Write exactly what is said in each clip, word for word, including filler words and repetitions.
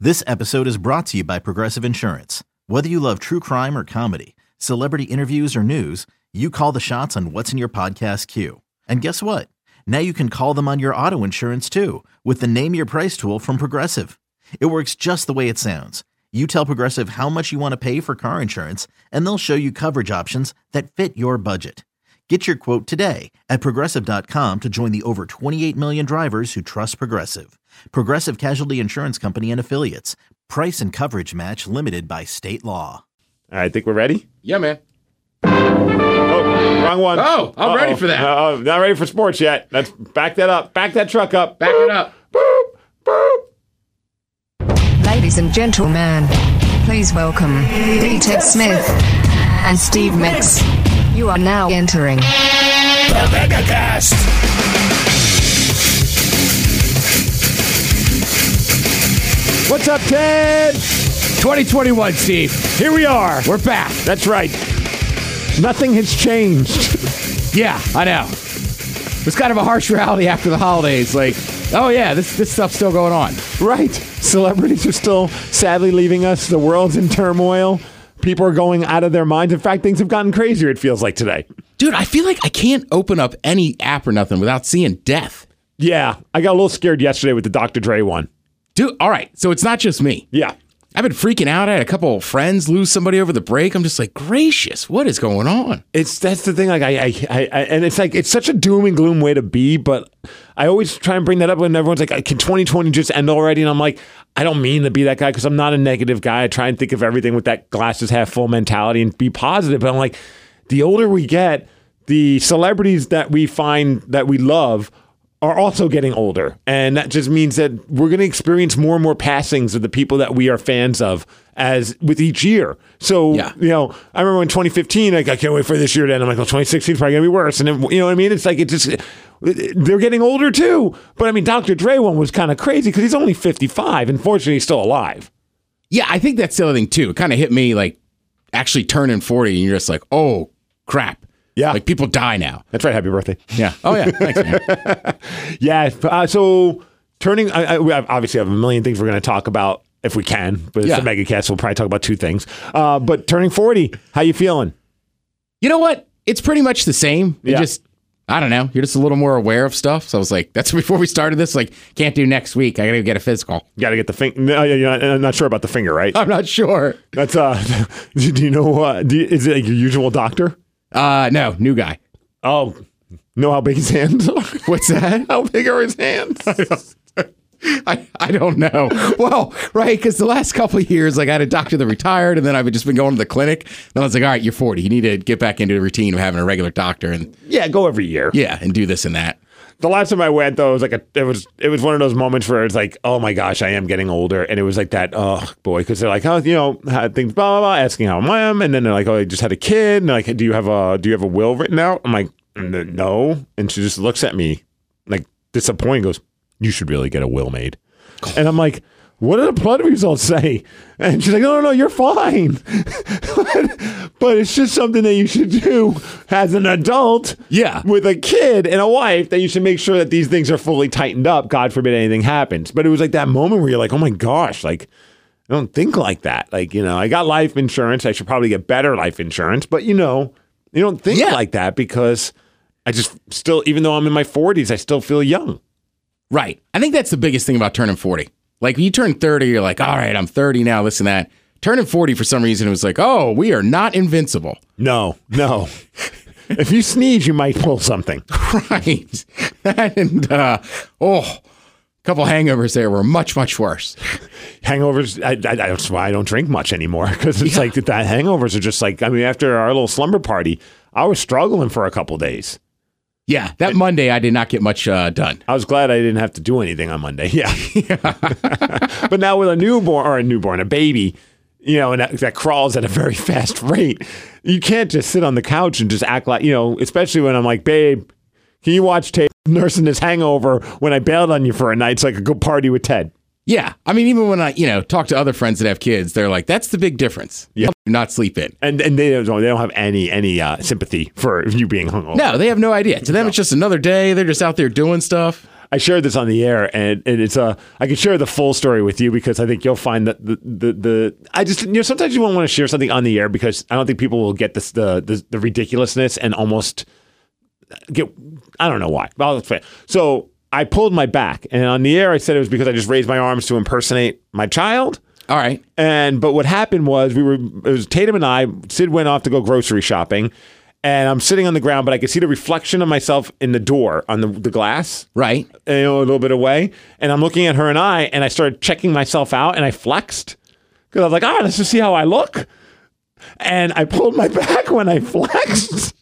This episode is brought to you by Progressive Insurance. Whether you love true crime or comedy, celebrity interviews or news, you call the shots on what's in your podcast queue. And guess what? Now you can call them on your auto insurance too with the Name Your Price tool from Progressive. It works just the way it sounds. You tell Progressive how much you want to pay for car insurance, and they'll show you coverage options that fit your budget. Get your quote today at Progressive dot com to join the over twenty-eight million drivers who trust Progressive. Progressive Casualty Insurance Company and Affiliates. Price and coverage match limited by state law. All right, I think we're ready? Yeah, man. Oh, wrong one. Oh, I'm Uh-oh. ready for that. Uh, not ready for sports yet. Let's back that up. Back that truck up. Back boop, it up. Boop, boop. Ladies and gentlemen, please welcome D. Ted Smith and Steve Mix. You are now entering the MegaCast. What's up, Ted? twenty twenty-one, Steve. Here we are. We're back. That's right. Nothing has changed. Yeah, I know. It was kind of a harsh reality after the holidays. Like, oh, yeah, this this stuff's still going on. Right. Celebrities are still sadly leaving us. The world's in turmoil. People are going out of their minds. In fact, things have gotten crazier, it feels like, today. Dude, I feel like I can't open up any app or nothing without seeing death. Yeah. I got a little scared yesterday with the Doctor Dre one. Dude, all right. So it's not just me. Yeah. I've been freaking out. I had a couple of friends lose somebody over the break. I'm just like, gracious, what is going on? It's that's the thing. Like I, I, I, I and it's like it's such a doom and gloom way to be. But I always try and bring that up when everyone's like, "Can twenty twenty just end already?" And I'm like, I don't mean to be that guy because I'm not a negative guy. I try and think of everything with that glass is half full mentality and be positive. But I'm like, the older we get, the celebrities that we find that we love are also getting older. And that just means that we're going to experience more and more passings of the people that we are fans of as with each year. So, yeah. you know, I remember in twenty fifteen, like, I can't wait for this year to end. I'm like, well, twenty sixteen is probably going to be worse. And then, you know what I mean? It's like, it just, they're getting older too. But I mean, Doctor Dre one was kind of crazy because he's only fifty-five. And fortunately, he's still alive. Yeah, I think that's the other thing too. It kind of hit me like actually turning forty and you're just like, oh, crap. Yeah. Like people die now. That's right. Happy birthday. Yeah. Oh, yeah. Thanks, man. Yeah. Uh, so turning, I, I, we obviously have a million things we're going to talk about if we can, but yeah. it's the MegaCast. We'll probably talk about two things. Uh, but turning forty, how you feeling? You know what? It's pretty much the same. It Yeah. just, I don't know. You're just a little more aware of stuff. So I was like, that's before we started this. Like, can't do next week. I got to get a physical. You got to get the finger. No, you're not, I'm not sure about the finger, right? I'm not sure. That's, uh, do you know, uh, do you, is it like your usual doctor? Uh, no, new guy. Oh, know how big his hands are? What's that? How big are his hands? I, I don't know. Well, right, because the last couple of years, like I had a doctor that retired, and then I've just been going to the clinic. Then I was like, all right, you're forty. You need to get back into the routine of having a regular doctor, and Yeah, go every year. yeah, and do this and that. The last time I went, though, it was like a, it was it was one of those moments where it's like, oh my gosh, I am getting older, and it was like that, oh boy, because they're like, oh, you know, how things, blah blah blah, asking how I am, and then they're like, oh, I just had a kid, and they're like, do you have a do you have a will written out? I'm like, no, and she just looks at me like disappointed, goes, you should really get a will made, and I'm like, what do the blood results say? And she's like, no, no, no, you're fine. but, but it's just something that you should do as an adult Yeah. with a kid and a wife, that you should make sure that these things are fully tightened up. God forbid anything happens. But it was like that moment where you're like, oh my gosh, like, I don't think like that. Like, you know, I got life insurance. I should probably get better life insurance. But, you know, you don't think Yeah. like that because I just still, even though I'm in my forties, I still feel young. Right. I think that's the biggest thing about turning forty. Like, when you turn thirty, you're like, all right, I'm thirty now, this and that. Turning forty, for some reason, it was like, oh, we are not invincible. No, no. If you sneeze, you might pull something. Right. And, uh, oh, a couple hangovers there were much, much worse. Hangovers, I, I, that's why I don't drink much anymore, because it's Yeah. like that hangovers are just like, I mean, after our little slumber party, I was struggling for a couple days. Yeah, that Monday I did not get much uh, done. I was glad I didn't have to do anything on Monday. Yeah. But now with a newborn, or a newborn, a baby, you know, and that, that crawls at a very fast rate, you can't just sit on the couch and just act like, you know, especially when I'm like, babe, can you watch Ted nursing this hangover when I bailed on you for a night so I could go party with Ted? Yeah, I mean, even when I, you know, talk to other friends that have kids, they're like, "That's the big difference. Yeah, not sleep in." And and they don't they don't have any any uh, sympathy for you being hungover. No, they have no idea. To them, it's just another day. They're just out there doing stuff. I shared this on the air, and, and it's a. I can share the full story with you because I think you'll find that the the, the I just you know sometimes you won't want to share something on the air because I don't think people will get this the the, the ridiculousness and almost get. I don't know why. Well, so I pulled my back, and on the air I said it was because I just raised my arms to impersonate my child. All right. And but what happened was we were it was Tatum and I. Sid went off to go grocery shopping. And I'm sitting on the ground, but I could see the reflection of myself in the door on the, the glass. Right. You know, a little bit away. And I'm looking at her and I, and I started checking myself out, and I flexed. Because I was like, all right, let's just see how I look. And I pulled my back when I flexed.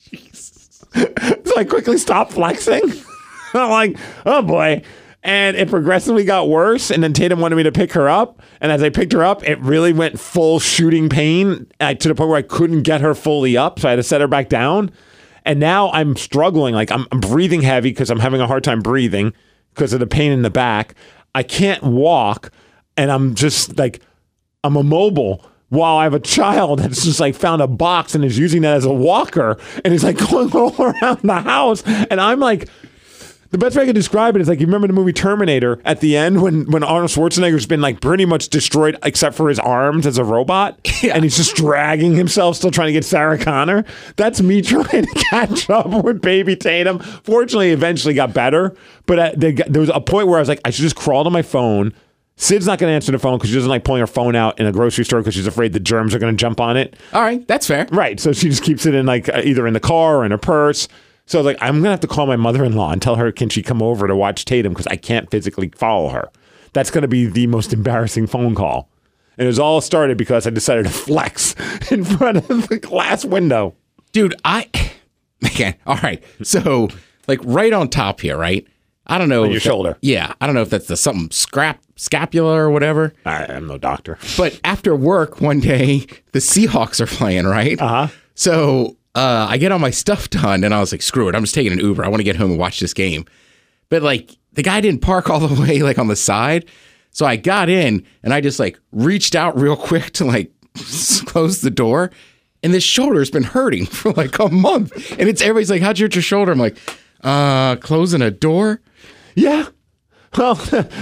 So I quickly stopped flexing. I'm like, oh, boy. And it progressively got worse. And then Tatum wanted me to pick her up. And as I picked her up, it really went full shooting pain uh, to the point where I couldn't get her fully up. So I had to set her back down. And now I'm struggling. Like I'm, I'm breathing heavy because I'm having a hard time breathing because of the pain in the back. I can't walk. And I'm just like, I'm immobile while I have a child that's just like found a box and is using that as a walker. And he's like going all around the house. And I'm like, the best way I could describe it is like, you remember the movie Terminator at the end when, when Arnold Schwarzenegger's been like pretty much destroyed except for his arms as a robot. Yeah. And he's just dragging himself, still trying to get Sarah Connor. That's me trying to catch up with baby Tatum. Fortunately, eventually got better. But uh, they got, there was a point where I was like, I should just crawl to my phone. Sid's not going to answer the phone because she doesn't like pulling her phone out in a grocery store because she's afraid the germs are going to jump on it. All right. That's fair. Right. So she just keeps it in like uh, either in the car or in her purse. So I was like, I'm going to have to call my mother-in-law and tell her, can she come over to watch Tatum because I can't physically follow her. That's going to be the most embarrassing phone call. And it was all started because I decided to flex in front of the glass window. Dude, I... Man, all right. So, like, right on top here, right? I don't know. On your that, shoulder. Yeah. I don't know if that's the something scrap, scapula or whatever. I, I'm no doctor. But after work one day, the Seahawks are playing, right? Uh-huh. So... Uh, I get all my stuff done, and I was like, screw it. I'm just taking an Uber. I want to get home and watch this game. But, like, the guy didn't park all the way, like, on the side. So I got in, and I just, like, reached out real quick to, like, close the door. And this shoulder's been hurting for, like, a month. And it's everybody's like, how'd you hurt your shoulder? I'm like, uh, closing a door? Yeah. Well,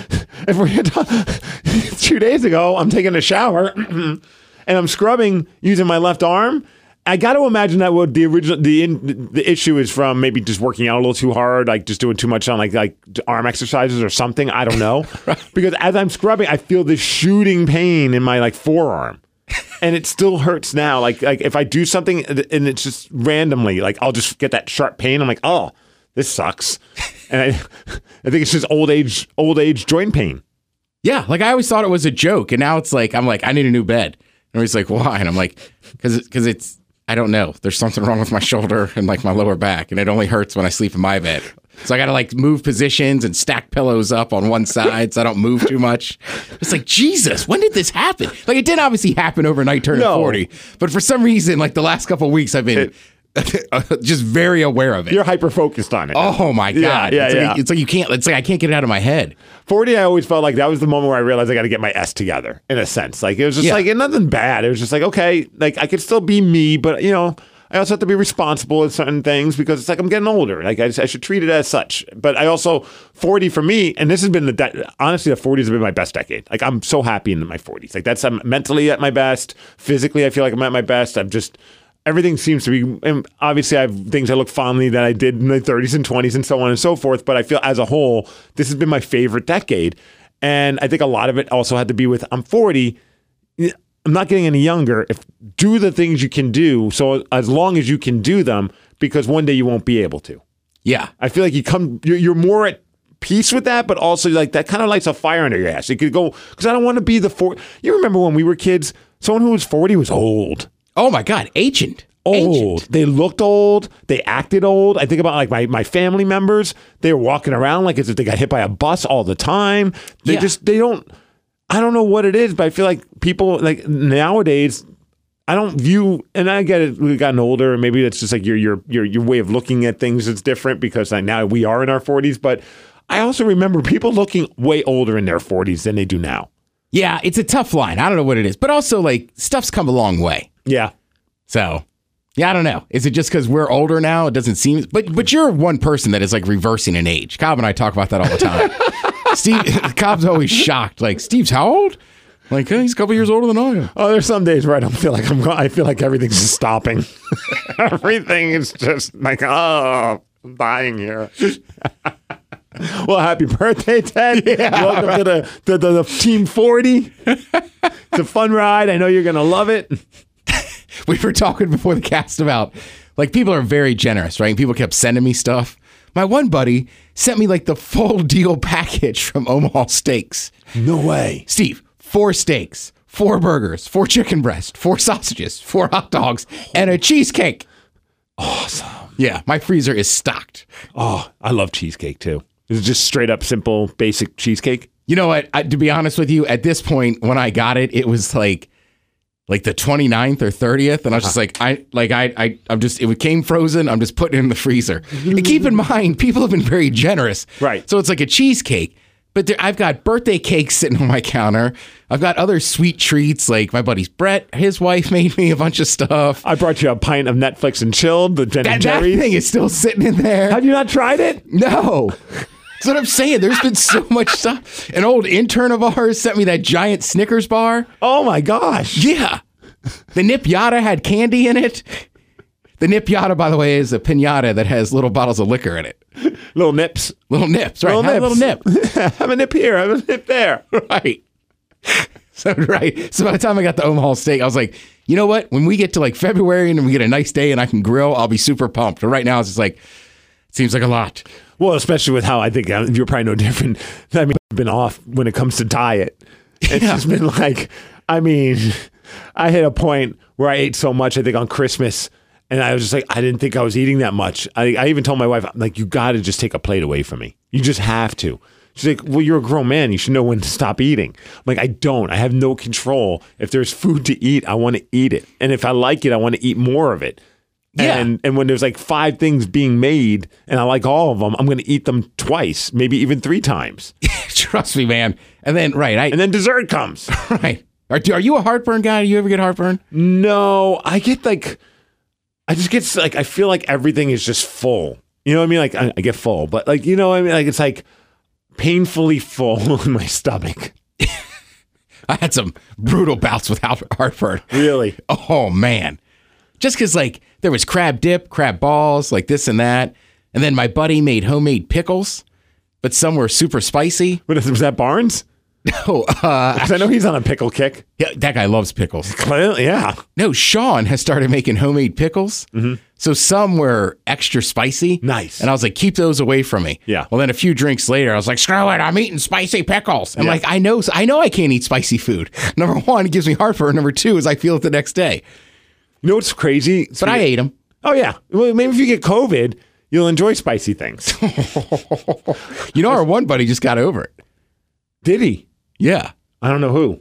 if we're talking, two days ago, I'm taking a shower, and I'm scrubbing using my left arm. I got to imagine that what the original the in, the issue is from maybe just working out a little too hard, like just doing too much on like like arm exercises or something. I don't know. Right. Because as I'm scrubbing, I feel this shooting pain in my like forearm, and it still hurts now. Like like if I do something and it's just randomly, like I'll just get that sharp pain. I'm like, oh, this sucks, and I I think it's just old age old age joint pain. Yeah, like I always thought it was a joke, and now it's like I'm like I need a new bed, and he's like, why? And I'm like, because because it's. I don't know. There's something wrong with my shoulder and like my lower back, and it only hurts when I sleep in my bed. So I got to like move positions and stack pillows up on one side so I don't move too much. It's like, Jesus, when did this happen? Like it didn't obviously happen overnight turning no. forty, but for some reason, like the last couple of weeks, I've been it, just very aware of it. You're hyper focused on it. Oh my God. Yeah, yeah, it's, yeah. Like, it's like you can't, it's like I can't get it out of my head. forty, I always felt like that was the moment where I realized I got to get my S together in a sense. Like it was just yeah. like nothing bad. It was just like, okay, like I could still be me, but you know, I also have to be responsible in certain things because it's like I'm getting older. Like I, I should treat it as such. But I also, forty for me, and this has been the, de- honestly, the forties have been my best decade. Like I'm so happy in my forties. Like that's, I'm mentally at my best. Physically, I feel like I'm at my best. I'm just, everything seems to be, and obviously I have things I look fondly that I did in my thirties and twenties and so on and so forth. But I feel as a whole, this has been my favorite decade. And I think a lot of it also had to be with, I'm forty, I'm not getting any younger. If do the things you can do, so as long as you can do them, because one day you won't be able to. Yeah, I feel like you come, you're, you're more at peace with that, but also like that kind of lights a fire under your ass. You could go because I don't want to be the four. You remember when we were kids? Someone who was forty was old. Oh my God, ancient. Old. Ancient. They looked old. They acted old. I think about like my, my family members. They were walking around like as if they got hit by a bus all the time. They Yeah. just they don't. I don't know what it is, but I feel like people like nowadays, I don't view, and I get it, we've gotten older, and maybe it's just like your your your your way of looking at things is different because like now we are in our forties, but I also remember people looking way older in their forties than they do now. Yeah, it's a tough line. I don't know what it is, but also like stuff's come a long way. Yeah. So, Yeah, I don't know. Is it just because we're older now? It doesn't seem. But but you're one person that is like reversing an age. Cobb and I talk about that all the time. Steve, Cobb's always shocked. Like, Steve's how old? Like, hey, he's a couple years older than I am. Oh, there's some days where I don't feel like I'm. I feel like everything's just stopping. Everything is just like, oh, I'm dying here. Well, happy birthday, Ted. Yeah, welcome right. to the, the, the, the Team forty. It's a fun ride. I know you're going to love it. We were talking before the cast about, like, people are very generous, right? And people kept sending me stuff. My one buddy sent me, like, the full deal package from Omaha Steaks. No way. Steve, four steaks, four burgers, four chicken breasts, four sausages, four hot dogs, and a cheesecake. Awesome. Yeah, my freezer is stocked. Oh, I love cheesecake, too. Is it just straight up, simple, basic cheesecake? You know what? I, to be honest with you, at this point, when I got it, it was like like the twenty-ninth or thirtieth. And I was just like, I like I I I'm just it came frozen. I'm just putting it in the freezer. And keep in mind, people have been very generous. Right. So it's like a cheesecake. But there, I've got birthday cakes sitting on my counter. I've got other sweet treats, like my buddy's Brett. His wife made me a bunch of stuff. I brought you a pint of Netflix and chilled, the Ben That, and that Jerry's. thing is still sitting in there. Have you not tried it? No. That's what I'm saying. There's been so much stuff. An old intern of ours sent me that giant Snickers bar. Oh, my gosh. Yeah. The Nip Yada had candy in it. The Nip Yada, by the way, is a piñata that has little bottles of liquor in it. Little nips. Little nips, right? Little Have nips. a little nip. Have a nip here. Have a nip there. Right. So, right. So by the time I got the Omaha steak, I was like, you know what? When we get to like February and we get a nice day and I can grill, I'll be super pumped. But right now, it's just like, it seems like a lot. Well, especially with how I think uh, you're probably no different. I mean, I've been off when it comes to diet. It's Yeah. just been like, I mean, I hit a point where I ate so much, I think on Christmas, and I was just like, I didn't think I was eating that much. I, I even told my wife, I'm like, you got to just take a plate away from me. You just have to. She's like, well, you're a grown man. You should know when to stop eating. I'm like, I don't. I have no control. If there's food to eat, I want to eat it. And if I like it, I want to eat more of it. Yeah. And and when there's like five things being made and I like all of them, I'm going to eat them twice, maybe even three times. Trust me, man. And then, right. I, And then dessert comes. right. Are, are you a heartburn guy? Do you ever get heartburn? No, I get like, I just get like, I feel like everything is just full. You know what I mean? Like I, I get full, but like, you know what I mean? Like it's like painfully full in my stomach. I had some brutal bouts with heartburn. Really? Oh, man. Just because, like, there was crab dip, crab balls, like this and that. And then my buddy made homemade pickles, but some were super spicy. What is, was that Barnes? No, uh, 'Cause I know he's on a pickle kick. yeah, that guy loves pickles. Clearly, yeah. No, Sean has started making homemade pickles. Mm-hmm. So some were extra spicy. Nice. And I was like, keep those away from me. Yeah. Well, then a few drinks later, I was like, screw it, I'm eating spicy pickles. I'm Yeah. like, I know, I know I can't eat spicy food. Number one, it gives me heartburn. Number two is I feel it the next day. You know what's crazy? But I ate them. Oh, yeah. Well, maybe if you get COVID, you'll enjoy spicy things. You know, our one buddy just got over it. Did he? Yeah. I don't know who.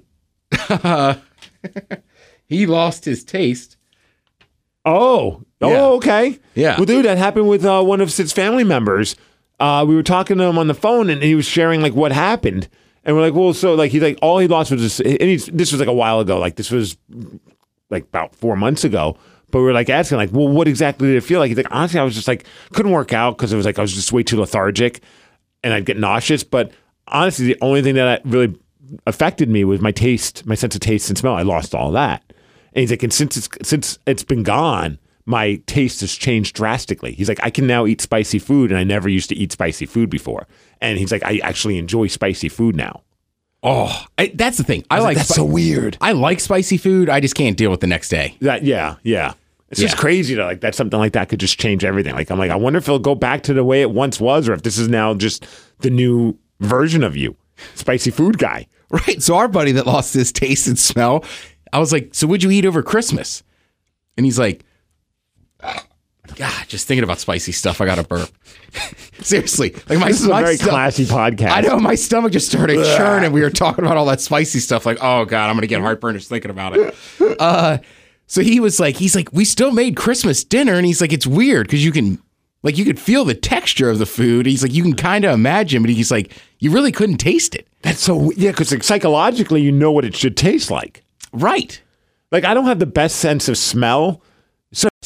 He lost his taste. Oh. Oh, Yeah. okay. Yeah. Well, dude, that happened with uh, one of Sid's family members. Uh, we were talking to him on the phone, and he was sharing, like, what happened. And we're like, well, so, like, he's like, all he lost was this. And he's, this was, like, a while ago. Like, this was, like, about four months ago. But we were, like, asking, like, well, what exactly did it feel like? He's like, honestly, I was just, like, couldn't work out because it was, like, I was just way too lethargic. And I'd get nauseous. But honestly, the only thing that really affected me was my taste, my sense of taste and smell. I lost all that. And he's like, and since it's since it's been gone, my taste has changed drastically. He's like, I can now eat spicy food, and I never used to eat spicy food before. And he's like, I actually enjoy spicy food now. Oh, I, that's the thing. I, I was like, that's spi- so weird. I like spicy food. I just can't deal with the next day. That yeah, yeah. It's just Yeah. crazy to like that something like that could just change everything. Like I'm like, I wonder if it'll go back to the way it once was, or if this is now just the new version of you, spicy food guy. Right. So our buddy that lost his taste and smell, I was like, so what'd you eat over Christmas? And he's like, God, just thinking about spicy stuff, I got to burp. Seriously. Like my, This is a my very stom- classy podcast. I know, my stomach just started churning. We were talking about all that spicy stuff. Like, oh God, I'm going to get heartburn just thinking about it. Uh, so he was like, he's like, we still made Christmas dinner. And he's like, it's weird because you can, like, you could feel the texture of the food. He's like, you can kind of imagine, but he's like, you really couldn't taste it. That's so yeah, because like, psychologically, you know what it should taste like. Right. Like I don't have the best sense of smell. So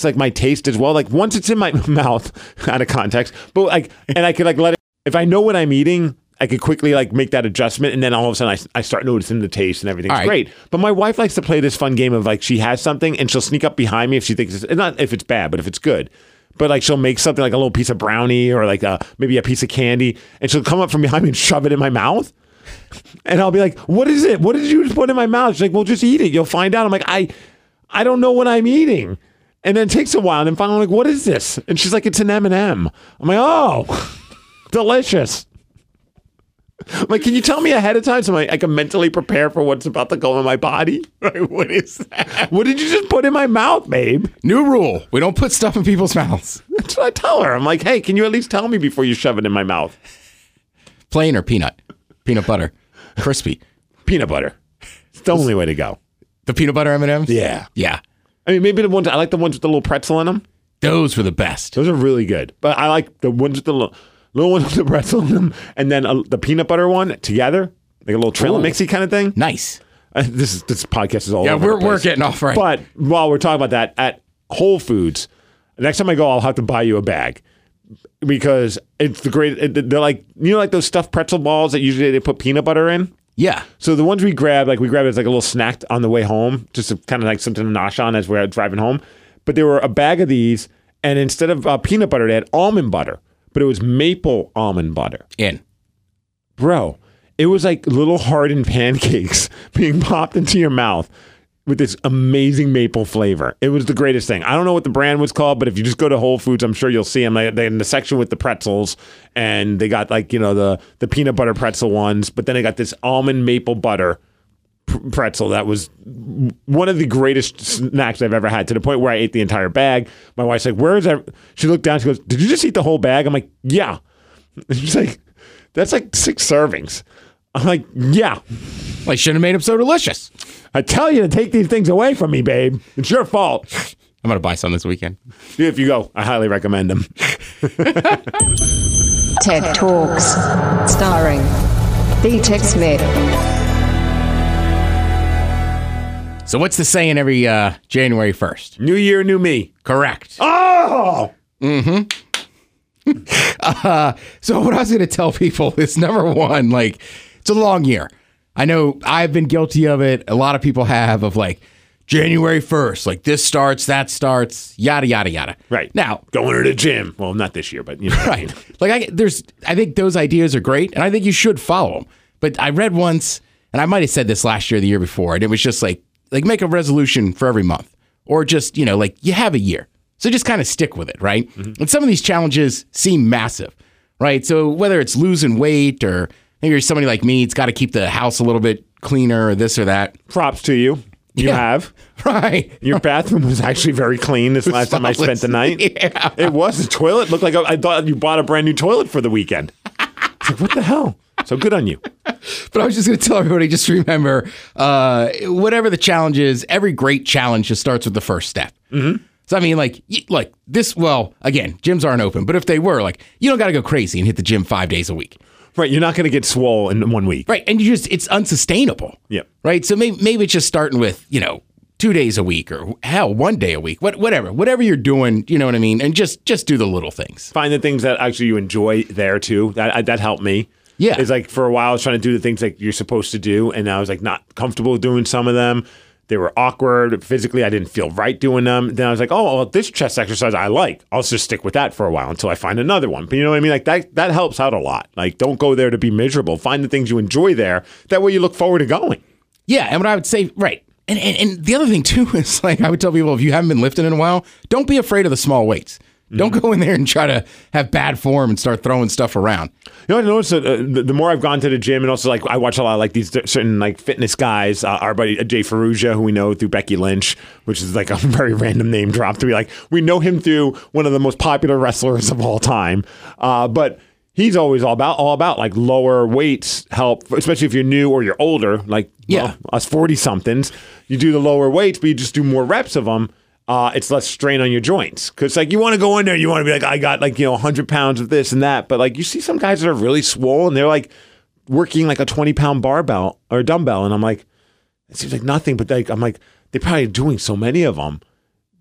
affects like my taste as well. Like once it's in my mouth, out of context, but like, and I could like let it, if I know what I'm eating, I could quickly like make that adjustment, and then all of a sudden I, I start noticing the taste and everything's right. great. But my wife likes to play this fun game of like she has something and she'll sneak up behind me if she thinks it's not if it's bad, but if it's good. But like she'll make something like a little piece of brownie or like a, maybe a piece of candy, and she'll come up from behind me and shove it in my mouth. And I'll be like, "What is it? What did you just put in my mouth?" She's like, "Well, just eat it. You'll find out." I'm like, "I, I don't know what I'm eating." And then it takes a while, and then finally, I'm like, "What is this?" And she's like, "It's an M and M." I'm like, "Oh, delicious." I'm like, can you tell me ahead of time so I, I can mentally prepare for what's about to go in my body? Right, what is that? What did you just put in my mouth, babe? New rule. We don't put stuff in people's mouths. That's what I tell her. I'm like, hey, can you at least tell me before you shove it in my mouth? Plain or peanut? Peanut butter. Crispy. Peanut butter. It's the only way to go. The peanut butter M and M's? Yeah. Yeah. I mean, maybe the ones, I like the ones with the little pretzel in them. Those were the best. Those are really good. But I like the ones with the little... Little one with the pretzel in them, and then a, the peanut butter one together, like a little trail Ooh. mixy kind of thing. Nice. Uh, this is this podcast is all Yeah, over we're the place. we're getting off right. But while we're talking about that, at Whole Foods, next time I go, I'll have to buy you a bag because it's the great. It, they're like you know, like those stuffed pretzel balls that usually they put peanut butter in. Yeah. So the ones we grab, like we grab it as like a little snack on the way home, just to, kind of like something to nosh on as we're driving home. But there were a bag of these, and instead of uh, peanut butter, they had almond butter. But it was maple almond butter. In. Bro, it was like little hardened pancakes being popped into your mouth with this amazing maple flavor. It was the greatest thing. I don't know what the brand was called, but if you just go to Whole Foods, I'm sure you'll see them. They're in the section with the pretzels, and they got like, you know, the, the peanut butter pretzel ones, but then they got this almond maple butter pretzel that was one of the greatest snacks I've ever had, to the point where I ate the entire bag. My wife's like, where is that? She looked down, she goes, did you just eat the whole bag? I'm like, yeah. And she's like, that's like six servings. I'm like, yeah. Well, I shouldn't have made them so delicious. I tell you to take these things away from me, babe. It's your fault. I'm going to buy some this weekend. If you go, I highly recommend them. Tech Talks, starring B Tech Smith. So what's the saying every uh, January first? New year, new me. Correct. Oh! uh, so what I was going to tell people is, number one, like, it's a long year. I know I've been guilty of it. A lot of people have, of like, January first, like this starts, that starts, yada, yada, yada. Right. Now, going to the gym. Well, not this year, but you know. Right. Like, I, there's, I think those ideas are great, and I think you should follow them. But I read once, and I might have said this last year or the year before, and it was just like, like make a resolution for every month, or just, you know, like you have a year. So just kind of stick with it, right? Mm-hmm. And some of these challenges seem massive, right? So whether it's losing weight, or maybe you're somebody like me, it's got to keep the house a little bit cleaner, or this or that. Props to you. You Yeah. have. Right. Your bathroom was actually very clean this last time I spent the night. Yeah. It was. The toilet looked like a, I thought you bought a brand new toilet for the weekend. It's like, what the hell? So good on you. But I was just going to tell everybody, just remember, uh, whatever the challenge is, every great challenge just starts with the first step. Mm-hmm. So, I mean, like, y- like this, well, again, gyms aren't open, but if they were, like, you don't got to go crazy and hit the gym five days a week. Right. You're not going to get swole in one week. Right. And you just, it's unsustainable. Yep. Right. So maybe, maybe it's just starting with, you know, two days a week, or hell, one day a week, what, whatever, whatever you're doing, you know what I mean? And just, just do the little things. Find the things that actually you enjoy there too. That, that helped me. Yeah. It's like for a while I was trying to do the things like you're supposed to do, and I was like not comfortable doing some of them. They were awkward. Physically, I didn't feel right doing them. Then I was like, oh, well, this chest exercise I like. I'll just stick with that for a while until I find another one. But you know what I mean? Like that that helps out a lot. Like, don't go there to be miserable. Find the things you enjoy there. That way you look forward to going. Yeah. And what I would say, right. And, and, and the other thing too is, like, I would tell people, if you haven't been lifting in a while, don't be afraid of the small weights. Don't go in there and try to have bad form and start throwing stuff around. You know, I noticed that uh, the, the more I've gone to the gym, and also like I watch a lot of like these certain like fitness guys. Uh, our buddy Jay Ferrugia, who we know through Becky Lynch, which is like a very random name drop to be like, we know him through one of the most popular wrestlers of all time. Uh, but he's always all about all about like lower weights help, especially if you're new or you're older. Like yeah, well, us forty somethings, you do the lower weights, but you just do more reps of them. Uh, it's less strain on your joints, because like you want to go in there, you want to be like, I got like, you know, one hundred pounds of this and that, but like you see some guys that are really swole and they're like working like a twenty pound barbell or dumbbell, and I'm like, it seems like nothing, but like I'm like, they're probably doing so many of them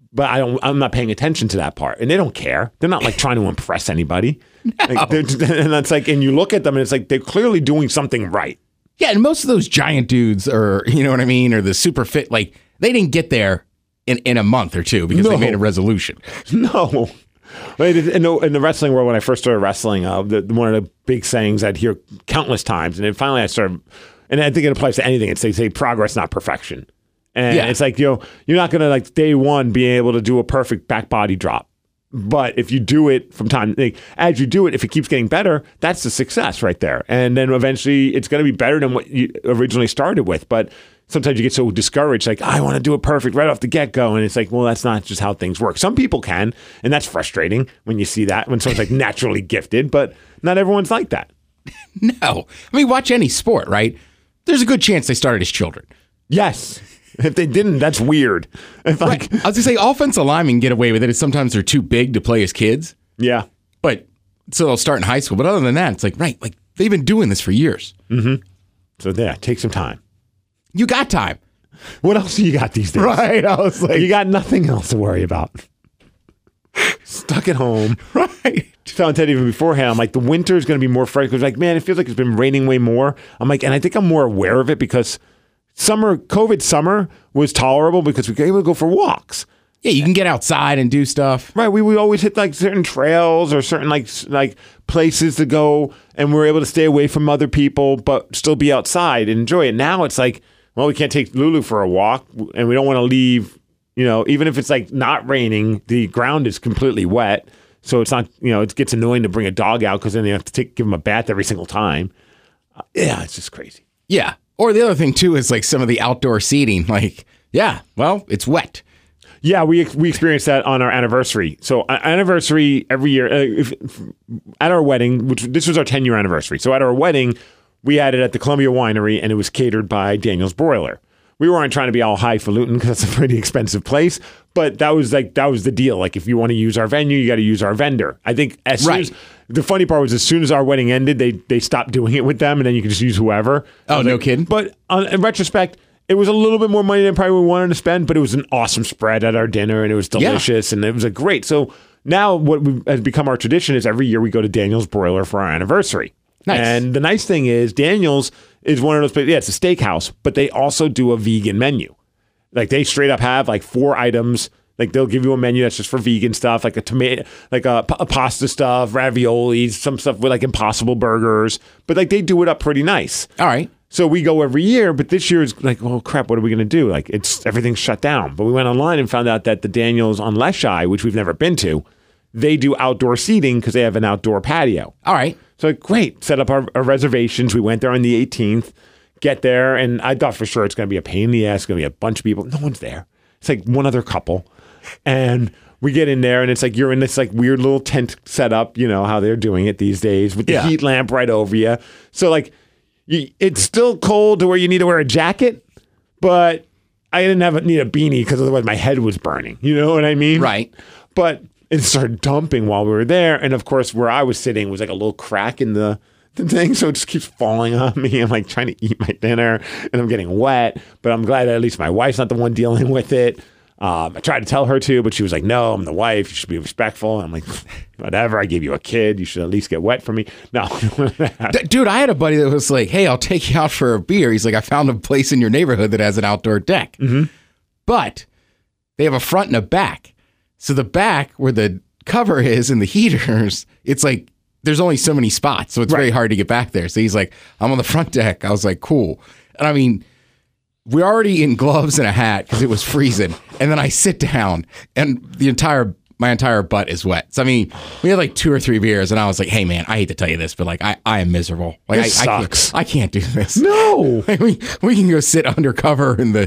but I don't. I'm not paying attention to that part, and they don't care. They're not like trying to impress anybody. No. Like, and that's like, and you look at them, and it's like they're clearly doing something right. Yeah, and most of those giant dudes, or you know what I mean, or the super fit, like they didn't get there in, in a month or two because no. they made a resolution. No. In the, in the wrestling world, when I first started wrestling, uh, the, one of the big sayings I'd hear countless times, and then finally I started, and I think it applies to anything. It's they say progress, not perfection. And yeah. it's like, you know, you're not going to like day one be able to do a perfect back body drop. But if you do it from time, like, as you do it, if it keeps getting better, that's the success right there. And then eventually it's going to be better than what you originally started with. But sometimes you get so discouraged, like, I want to do it perfect right off the get-go. And it's like, well, that's not just how things work. Some people can, and that's frustrating when you see that, when someone's like naturally gifted, but not everyone's like that. No. I mean, watch any sport, right? There's a good chance they started as children. Yes. If they didn't, that's weird. If like, right. I was going to say, offensive linemen get away with it. Sometimes they're too big to play as kids. Yeah. But so they'll start in high school. But other than that, it's like, right, like they've been doing this for years. Mm-hmm. So yeah, take some time. You got time. What else do you got these days? Right. I was like, you got nothing else to worry about. Stuck at home. Right. Telling Ted even beforehand, I'm like, the winter is going to be more fresh. Because like, man, it feels like it's been raining way more. I'm like, and I think I'm more aware of it because summer, COVID summer was tolerable because we were able to go for walks. Yeah, you can get outside and do stuff. Right. We would always hit like certain trails or certain like like places to go, and we're able to stay away from other people, but still be outside and enjoy it. Now it's like, well, we can't take Lulu for a walk, and we don't want to leave, you know, even if it's like not raining, the ground is completely wet. So it's not, you know, it gets annoying to bring a dog out because then you have to take, give them a bath every single time. Uh, yeah, it's just crazy. Yeah. Or the other thing, too, is like some of the outdoor seating. Like, yeah, well, it's wet. Yeah, we we experienced that on our anniversary. So uh, anniversary every year, uh, if, if, at our wedding, which this was our ten-year anniversary. So at our wedding, we had it at the Columbia Winery, and it was catered by Daniel's Broiler. We weren't trying to be all highfalutin because that's a pretty expensive place, but that was like that was the deal. Like, if you want to use our venue, you got to use our vendor. I think as soon right. as the funny part was, as soon as our wedding ended, they they stopped doing it with them, and then you could just use whoever. Oh, no like, kidding. But on, in retrospect, it was a little bit more money than probably we wanted to spend, but it was an awesome spread at our dinner, and it was delicious, yeah. and it was a great. So now what has become our tradition is every year we go to Daniel's Broiler for our anniversary. Nice. And the nice thing is Daniel's is one of those places. Yeah, it's a steakhouse, but they also do a vegan menu. Like, they straight up have like four items. Like, they'll give you a menu that's just for vegan stuff, like a tomato, like a, a pasta stuff, raviolis, some stuff with like Impossible burgers. But like, they do it up pretty nice. All right. So we go every year, but this year is like, oh crap, what are we going to do? Like, it's everything's shut down. But we went online and found out that the Daniel's on Leshai, which we've never been to, they do outdoor seating because they have an outdoor patio. All right. So like, great, set up our, our reservations. We went there on the eighteenth. Get there, and I thought for sure it's going to be a pain in the ass. It's going to be a bunch of people. No one's there. It's like one other couple. And we get in there, and it's like you're in this like weird little tent setup, you know, how they're doing it these days with the yeah. heat lamp right over you. So like, you, it's still cold to where you need to wear a jacket, but I didn't have a, need a beanie because otherwise my head was burning. You know what I mean? Right. But it started dumping while we were there. And of course, where I was sitting was like a little crack in the the thing, so it just keeps falling on me. I'm like trying to eat my dinner, and I'm getting wet. But I'm glad that at least my wife's not the one dealing with it. Um, I tried to tell her to, but she was like, "No, I'm the wife. You should be respectful." And I'm like, "Whatever. I gave you a kid. You should at least get wet for me." No, D- dude, I had a buddy that was like, "Hey, I'll take you out for a beer." He's like, "I found a place in your neighborhood that has an outdoor deck, mm-hmm. but they have a front and a back. So the back where the cover is and the heaters, it's like." There's only so many spots, so it's right. very hard to get back there. So he's like, I'm on the front deck. I was like, cool. And I mean, we're already in gloves and a hat because it was freezing. And then I sit down, and the entire my entire butt is wet. So I mean, we had like two or three beers, and I was like, hey man, I hate to tell you this, but like I, I am miserable. Like this I, sucks. I, can't, I can't do this. No. Like, we we can go sit undercover in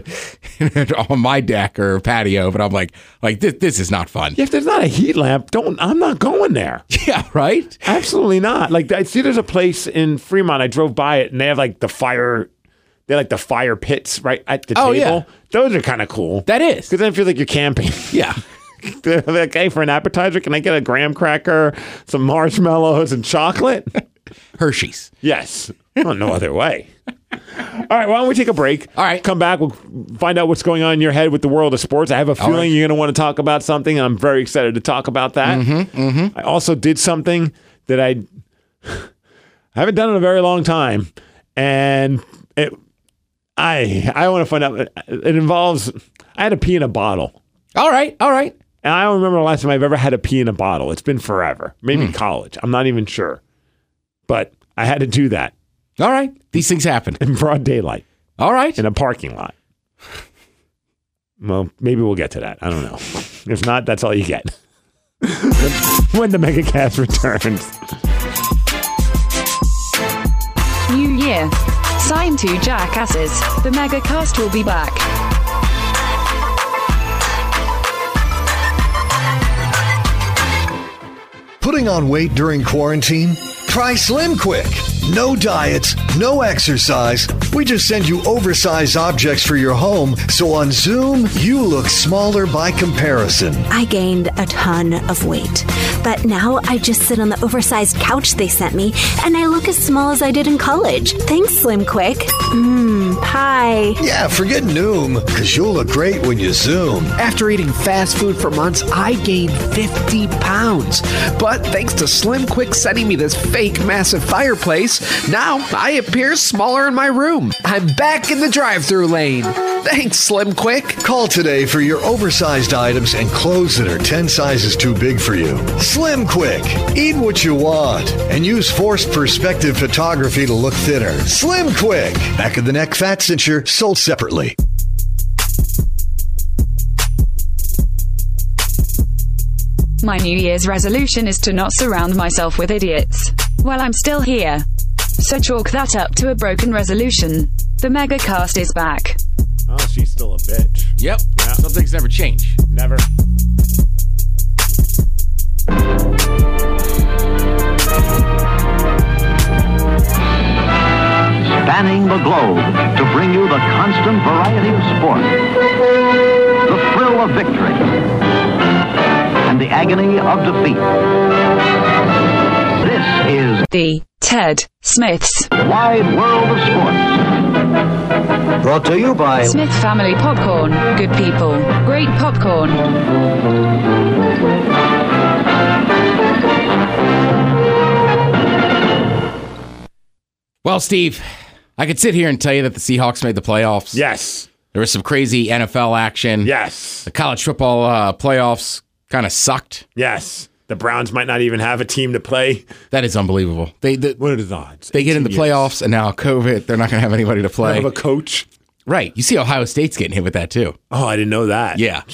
the on my deck or patio, but I'm like, like this this is not fun. Yeah, if there's not a heat lamp, don't I'm not going there. Yeah, right? Absolutely not. Like, I see there's a place in Fremont. I drove by it, and they have like the fire. They like the fire pits right at the oh, table. Yeah. Those are kind of cool. That is. Because then I feel like you're camping. Yeah. They're like, hey, for an appetizer, can I get a graham cracker, some marshmallows, and chocolate? Hershey's. Yes. Well, no other way. All right, why don't we take a break? All right. Come back. We'll find out what's going on in your head with the world of sports. I have a feeling right. you're going to want to talk about something, and I'm very excited to talk about that. Mm-hmm, mm-hmm. I also did something that I, I haven't done in a very long time, and it, I I want to find out. It involves, I had to pee in a bottle. All right, all right. And I don't remember the last time I've ever had to pee in a bottle. It's been forever. Maybe Hmm. college. I'm not even sure. But I had to do that All right. These things happen. in broad daylight. All right. In a parking lot. Well, maybe we'll get to that. I don't know. If not, that's all you get. When the MegaCast returns. New year. Sign to jackasses. The MegaCast will be back. Putting on weight during quarantine? Try Slim Quick. No diets, no exercise. We just send you oversized objects for your home, so on Zoom, you look smaller by comparison. I gained a ton of weight, but now I just sit on the oversized couch they sent me, and I look as small as I did in college. Thanks, Slim Quick. Mmm, pie. Yeah, forget Noom, because you'll look great when you Zoom. After eating fast food for months, I gained fifty pounds. But thanks to Slim Quick sending me this fake massive fireplace, now I appear smaller in my room. I'm back in the drive-thru lane. Thanks, Slim Quick. Call today for your oversized items and clothes that are ten sizes too big for you. Slim Quick. Eat what you want and use forced perspective photography to look thinner. Slim Quick. Back of the neck fat cincher sold separately. My New Year's resolution is to not surround myself with idiots. Well, I'm still here. So chalk that up to a broken resolution. The MegaCast is back. Oh, she's still a bitch. Yep. Yeah. Some things never change. Never. Spanning the globe to bring you the constant variety of sport, the thrill of victory, and the agony of defeat. This is The Ted Smith's Wide World of Sports. Brought to you by Smith Family Popcorn. Good people, great popcorn. Well, Steve, I could sit here and tell you that the Seahawks made the playoffs. Yes. There was some crazy N F L action. Yes. The college football uh, playoffs kind of sucked. Yes. The Browns might not even have a team to play. That is unbelievable. They the, What are the odds? They get in the eighteen years. playoffs, and now COVID, they're not going to have anybody to They play. have a coach. Right. You see Ohio State's getting hit with that, too. Oh, I didn't know that. Yeah.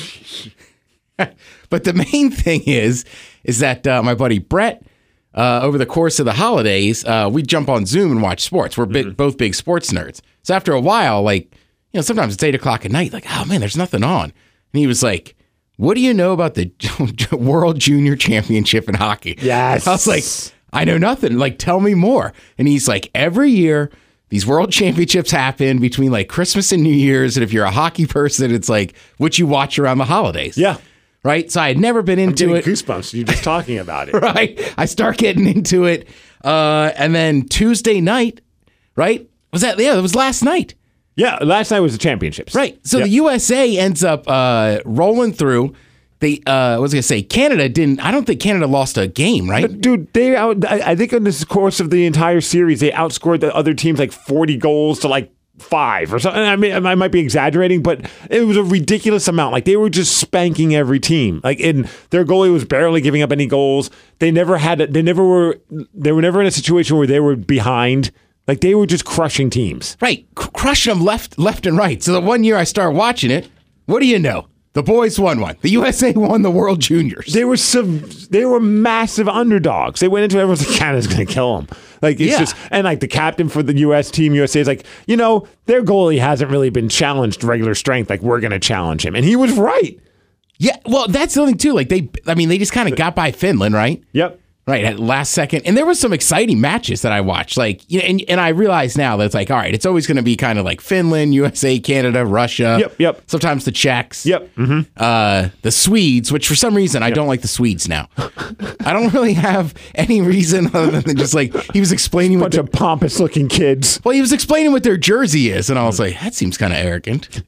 But the main thing is, is that uh, my buddy Brett, uh, over the course of the holidays, uh, we jump on Zoom and watch sports. We're big, mm-hmm. both big sports nerds. So after a while, like, you know, sometimes it's eight o'clock at night, like, oh man, there's nothing on. And he was like, what do you know about the World Junior Championship in hockey? Yes. I was like, I know nothing. Like, tell me more. And he's like, every year, these World Championships happen between like Christmas and New Year's. And if you're a hockey person, it's like what you watch around the holidays. Yeah. Right. So I had never been into I'm it. getting goosebumps. You're just talking about it. Right. I start getting into it. Uh, and then Tuesday night, right? Was that, yeah, it was last night. Yeah. Last night was the championships. Right. So yep. the U S A ends up uh, rolling through. They, uh, what was I going to say? Canada didn't, I don't think Canada lost a game, right? But dude, they out, I think in this course of the entire series, they outscored the other teams like forty goals to like five or something. I mean, I might be exaggerating, but it was a ridiculous amount. Like they were just spanking every team. Like in their goalie was barely giving up any goals. They never had, they never were, they were never in a situation where they were behind. Like they were just crushing teams. Right. C- crushing them left, left and right. So the one year I start watching it, what do you know? The boys won one. The U S A won the World Juniors. They were sub- they were massive underdogs. They went into it, everyone's like, Canada's going to kill them. Like it's yeah. just, and like the captain for the U S team, U S A is like, you know, their goalie hasn't really been challenged regular strength. Like we're going to challenge him, and he was right. Yeah, well, that's the thing too. Like they, I mean, they just kind of got by Finland, right? Yep. Right, at last second. And there was some exciting matches that I watched. Like, you know, and, and I realize now that it's like, all right, it's always going to be kind of like Finland, U S A, Canada, Russia. Yep, yep. Sometimes the Czechs. Yep. Mm-hmm. Uh, the Swedes, which for some reason I yep. don't like the Swedes now. I don't really have any reason other than just like he was explaining a what bunch the, of pompous looking kids. Well, he was explaining what their jersey is, and I was like, that seems kind of arrogant.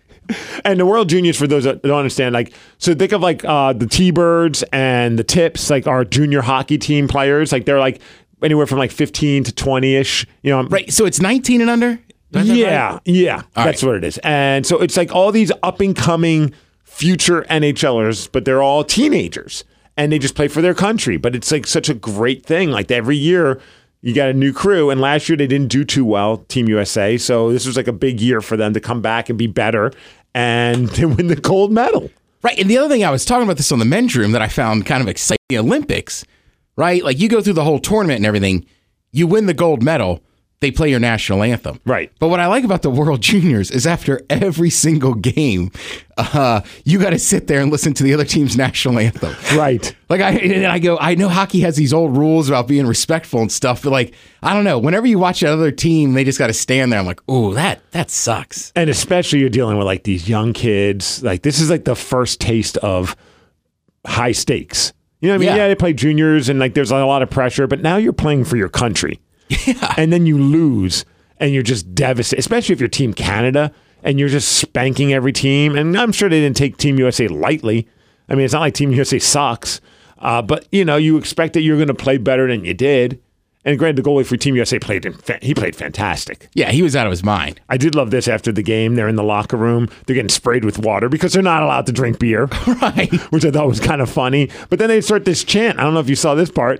And the World Juniors, for those that don't understand, like, so think of like uh, the T-Birds and the Tips, like our junior hockey team players. Like they're like anywhere from like fifteen to twenty-ish. You know, right? So it's nineteen and under. Yeah, right? yeah, all that's right. what it is. And so it's like all these up and coming future N H L ers, but they're all teenagers and they just play for their country. But it's like such a great thing. Like every year, you got a new crew, and last year they didn't do too well, Team U S A. So this was like a big year for them to come back and be better and to win the gold medal. Right, and the other thing, I was talking about this on the men's room that I found kind of exciting, the Olympics, right? Like you go through the whole tournament and everything, you win the gold medal, they play your national anthem. Right. But what I like about the World Juniors is after every single game, uh, you got to sit there and listen to the other team's national anthem. Right. Like I, and I go, I know hockey has these old rules about being respectful and stuff, but like, I don't know. Whenever you watch another team, they just got to stand there. I'm like, oh, that that sucks. And especially you're dealing with like these young kids. Like this is like the first taste of high stakes. You know what I mean? Yeah. Yeah, they play juniors and like there's a lot of pressure, but now you're playing for your country. Yeah. And then you lose and you're just devastated, especially if you're Team Canada and you're just spanking every team. And I'm sure they didn't take Team U S A lightly. I mean, it's not like Team U S A sucks, uh, but you know, you expect that you're going to play better than you did. And granted, the goalie for Team U S A played, he played fantastic. Yeah, he was out of his mind. I did love this after the game. They're in the locker room. They're getting sprayed with water because they're not allowed to drink beer. Right. Which I thought was kind of funny. But then they start this chant. I don't know if you saw this part.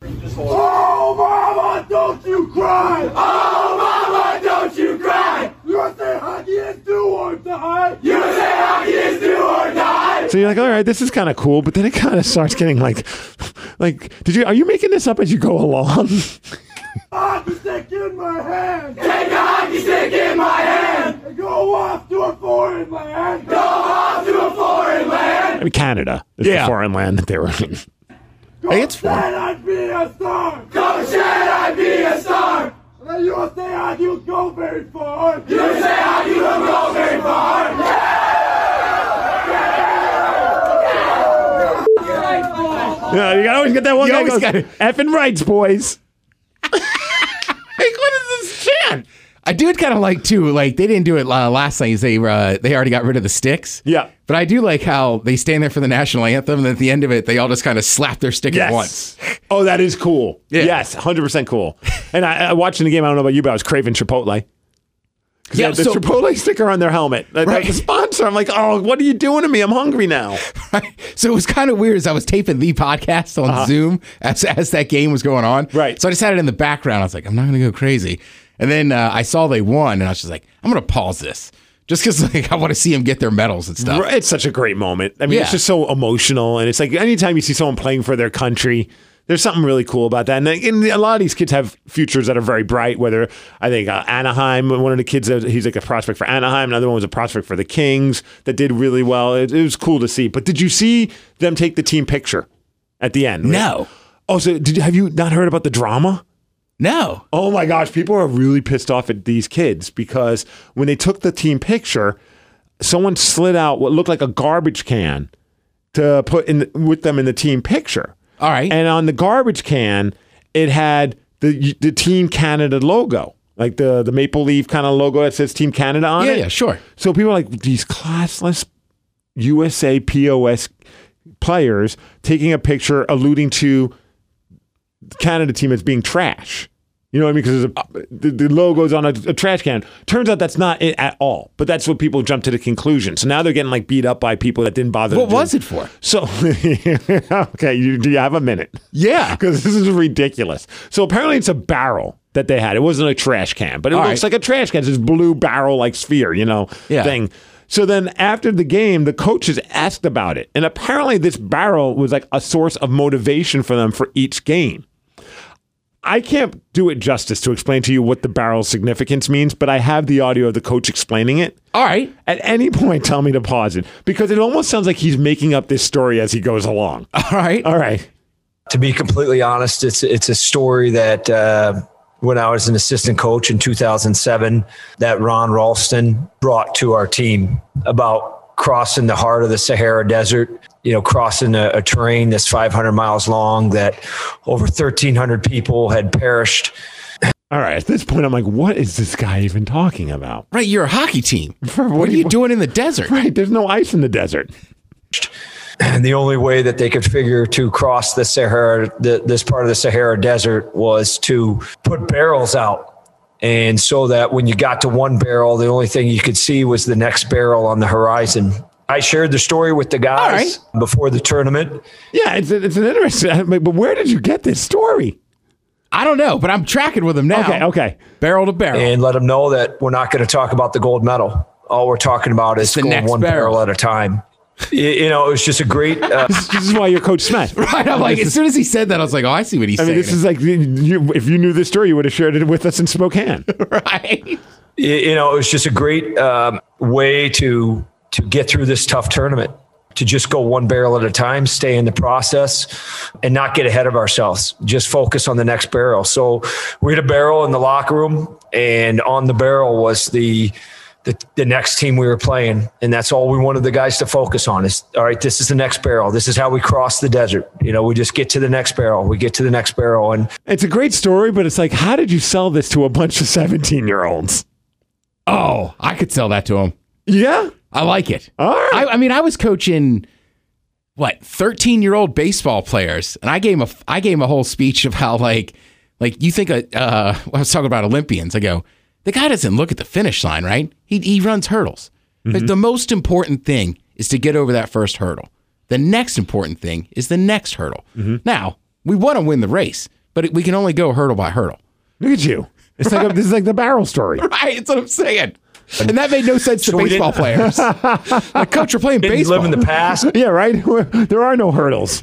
Oh, mama, don't you cry! Oh, mama, don't you cry! U S A hockey is do or die! U S A hockey is do or die! So you're like, all right, this is kind of cool, but then it kind of starts getting like, like, did you? Are you making this up as you go along? Hockey stick in my hand! Take a hockey stick in my hand! And go off to a foreign land! Go off to a foreign land! I mean, Canada is Yeah. the foreign land that they were in. Hey, it's fun. Said I'd be a star! Coach said I'd be a star! And then U S A hockey will go very far! U S A hockey will go very far! Yeah, you gotta always get that one You guy always goes, gotta- effing rights, boys. Like, what is this chant? I do it kind of like too. Like they didn't do it uh, last night. They uh, they already got rid of the sticks. Yeah. But I do like how they stand there for the national anthem, and at the end of it, they all just kind of slap their stick Yes. at once. Oh, that is cool. Yeah. Yes, one hundred percent cool. And I, I watching the game, I don't know about you, but I was craving Chipotle. Because Yeah, yeah, the so- Chipotle sticker on their helmet. Like, Right. The sponsor. I'm like, oh, what are you doing to me? I'm hungry now. Right. So it was kind of weird as I was taping the podcast on Uh-huh. Zoom as as that game was going on. Right. So I just had it in the background. I was like, I'm not going to go crazy. And then uh, I saw they won, and I was just like, I'm going to pause this just because like I want to see them get their medals and stuff. Right, it's such a great moment. I mean, Yeah. it's just so emotional. And it's like anytime you see someone playing for their country, there's something really cool about that. And, like, and a lot of these kids have futures that are very bright, whether I think uh, Anaheim, one of the kids, uh, he's like a prospect for Anaheim. Another one was a prospect for the Kings that did really well. It, it was cool to see. But did you see them take the team picture at the end? No. Oh, so did you, have you not heard about the drama? No. Oh my gosh, people are really pissed off at these kids because when they took the team picture, someone slid out what looked like a garbage can to put in with them in the team picture. All right. And on the garbage can, it had the the Team Canada logo, like the the maple leaf kind of logo that says Team Canada on Yeah, it. yeah, sure. So people are like, these classless U S A P O S players taking a picture alluding to the Canada team as being trash. You know what I mean? Because the, the logo's on a, a trash can. Turns out that's not it at all. But that's what people jump to the conclusion. So now they're getting like beat up by people that didn't bother. What to was do. it for? So, okay, you, do you have a minute? Yeah. Because this is ridiculous. So apparently it's a barrel that they had. It wasn't a trash can, but it All looks right. like a trash can. It's this blue barrel-like sphere, you know, Yeah. thing. So then after the game, the coaches asked about it. And apparently this barrel was like a source of motivation for them for each game. I can't do it justice to explain to you what the barrel's significance means, but I have the audio of the coach explaining it. All right. At any point, tell me to pause it because it almost sounds like he's making up this story as he goes along. All right. All right. To be completely honest, it's it's a story that uh, when I was an assistant coach in two thousand seven, that Ron Ralston brought to our team about crossing the heart of the Sahara Desert, you know, crossing a, a terrain that's five hundred miles long, that over thirteen hundred people had perished. All right, at this point, I'm like, what is this guy even talking about? Right, you're a hockey team. what, what are you doing in the desert? Right, there's no ice in the desert. And the only way that they could figure to cross the Sahara, the, this part of the Sahara Desert, was to put barrels out. And so that when you got to one barrel, the only thing you could see was the next barrel on the horizon. I shared the story with the guys right. before the tournament. Yeah, it's, it's an interesting, but where did you get this story? I don't know, but I'm tracking with them now. Okay, okay. Barrel to barrel. And let them know that we're not going to talk about the gold medal. All we're talking about is going one barrel. barrel at a time. You know, it was just a great... Uh, this, this is why you're Coach Smith. Right. I'm like, as soon as he said that, I was like, oh, I see what he's I saying. I mean, this is like, you, if you knew this story, you would have shared it with us in Spokane. Right. You know, it was just a great um, way to to get through this tough tournament, to just go one barrel at a time, stay in the process, and not get ahead of ourselves. Just focus on the next barrel. So we had a barrel in the locker room, and on the barrel was the... The, the next team we were playing. And that's all we wanted the guys to focus on is, all right, this is the next barrel. This is how we cross the desert. You know, we just get to the next barrel. We get to the next barrel. And it's a great story, but it's like, how did you sell this to a bunch of seventeen-year-olds? Oh, I could sell that to them. Yeah? I like it. All right. I, I mean, I was coaching, what, thirteen-year-old baseball players. And I gave, a, I gave a whole speech of how, like, like you think, uh, I was talking about Olympians. I go, the guy doesn't look at the finish line, right? He he runs hurdles. Mm-hmm. But the most important thing is to get over that first hurdle. The next important thing is the next hurdle. Mm-hmm. Now, we want to win the race, but it, we can only go hurdle by hurdle. Look at you. It's right. like a, this is like the barrel story. Right, that's what I'm saying. And that made no sense to so baseball players. Like, coach, we're playing didn't baseball. Live in the past. Yeah, right? There are no hurdles.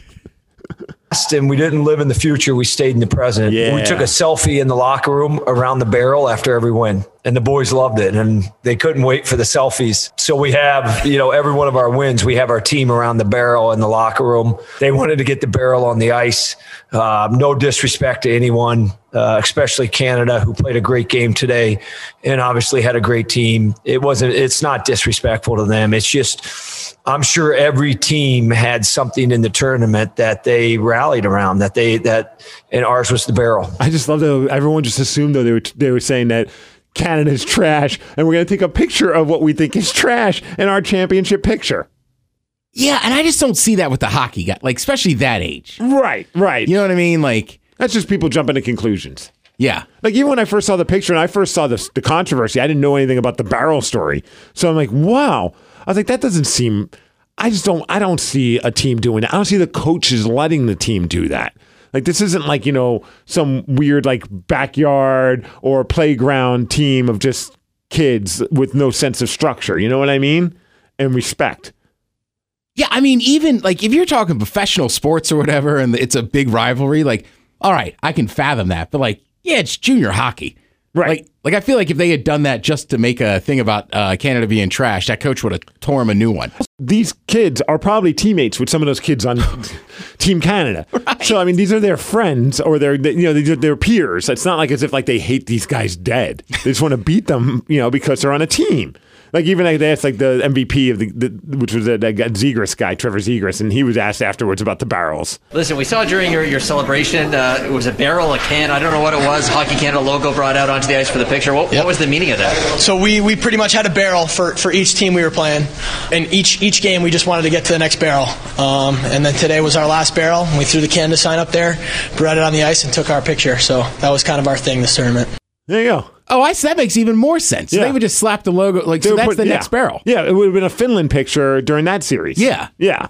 And we didn't live in the future. We stayed in the present. Yeah. We took a selfie in the locker room around the barrel after every win, and the boys loved it, and they couldn't wait for the selfies. So we have, you know, every one of our wins, we have our team around the barrel in the locker room. They wanted to get the barrel on the ice. Um, no disrespect to anyone, uh, especially Canada, who played a great game today and obviously had a great team. It wasn't, it's not disrespectful to them. It's just, I'm sure every team had something in the tournament that they rallied around, that they, that, and ours was the barrel. I just love that everyone just assumed, though, they were, they were saying that Canada's trash, and we're going to take a picture of what we think is trash in our championship picture. Yeah, and I just don't see that with the hockey guy, like, especially that age. Right, right. You know what I mean? Like, that's just people jumping to conclusions. Yeah. Like, even when I first saw the picture and I first saw the, the controversy, I didn't know anything about the barrel story. So I'm like, wow. I was like, that doesn't seem, I just don't, I don't see a team doing that. I don't see the coaches letting the team do that. Like, this isn't like, you know, some weird, like, backyard or playground team of just kids with no sense of structure. You know what I mean? And respect. Yeah, I mean, even, like, if you're talking professional sports or whatever, and it's a big rivalry, like, all right, I can fathom that. But, like, yeah, it's junior hockey. Right. Like, like I feel like if they had done that just to make a thing about uh, Canada being trash, that coach would have tore him a new one. These kids are probably teammates with some of those kids on Team Canada. Right. So, I mean, these are their friends or their, you know, they're their peers. It's not like as if like they hate these guys dead. They just want to beat them, you know, because they're on a team. Like, even like they asked like the M V P of the, the which was that Zegras guy, Trevor Zegras, and he was asked afterwards about the barrels. Listen, we saw during your, your celebration, uh, it was a barrel, a can, I don't know what it was, Hockey Canada logo brought out onto the ice for the picture. What, yep. what was the meaning of that? So we, we pretty much had a barrel for, for each team we were playing. And each each game we just wanted to get to the next barrel. Um, and then today was our last barrel. We threw the Canada sign up there, brought it on the ice, and took our picture. So that was kind of our thing this tournament. There you go. Oh, I that makes even more sense. Yeah. They would just slap the logo, like, so that's put, the yeah. next barrel. Yeah, it would have been a Finland picture during that series. Yeah. Yeah.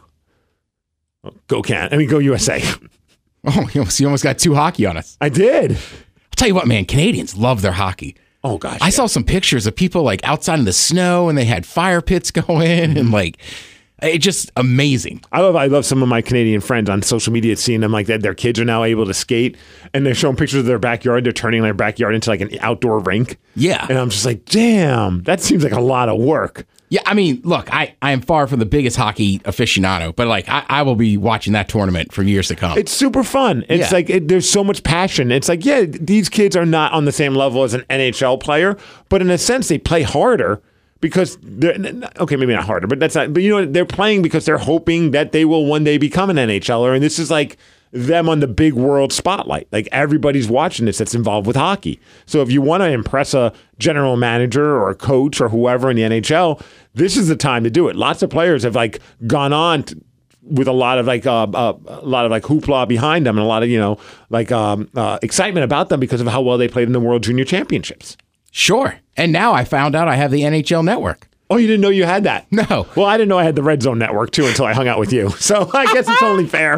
Go Can. I mean, go U S A. Oh, you almost, you almost got two hockey on us. I did. I'll tell you what, man, Canadians love their hockey. Oh, gosh. I yeah. saw some pictures of people, like, outside in the snow, and they had fire pits going, mm-hmm. and, like, it's just amazing. I love I love some of my Canadian friends on social media seeing them like that. Their kids are now able to skate, and they're showing pictures of their backyard. They're turning their backyard into like an outdoor rink. Yeah. And I'm just like, damn, that seems like a lot of work. Yeah, I mean, look, I, I am far from the biggest hockey aficionado, but like I, I will be watching that tournament for years to come. It's super fun. It's Yeah. like it, there's so much passion. It's like, yeah, these kids are not on the same level as an N H L player, but in a sense, they play harder because they're okay, maybe not harder, but that's not. But you know, they're playing because they're hoping that they will one day become an N H L er, and this is like them on the big world spotlight. Like everybody's watching this that's involved with hockey. So if you want to impress a general manager or a coach or whoever in the N H L, this is the time to do it. Lots of players have like gone on to, with a lot of like uh, uh, a lot of like hoopla behind them and a lot of you know like um, uh, excitement about them because of how well they played in the World Junior Championships. Sure. And now I found out I have the N H L Network. Oh, you didn't know you had that? No. Well, I didn't know I had the Red Zone Network too until I hung out with you. So I guess it's only fair.